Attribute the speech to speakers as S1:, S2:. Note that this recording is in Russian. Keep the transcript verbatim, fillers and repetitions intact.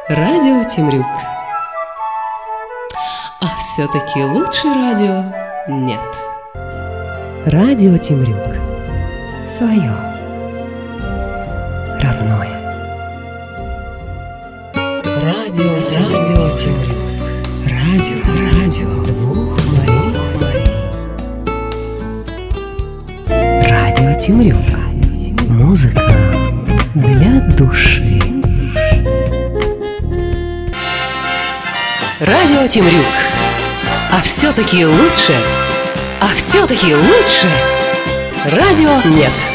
S1: Радио Темрюк. А все-таки лучше радио нет.
S2: Радио Темрюк. Свое. Родное.
S1: Радио Темрюк. Радио, радио двух Марий.
S2: Радио Темрюк. Музыка для души.
S1: Радио Темрюк. А все-таки лучше, а все-таки лучше радио нет.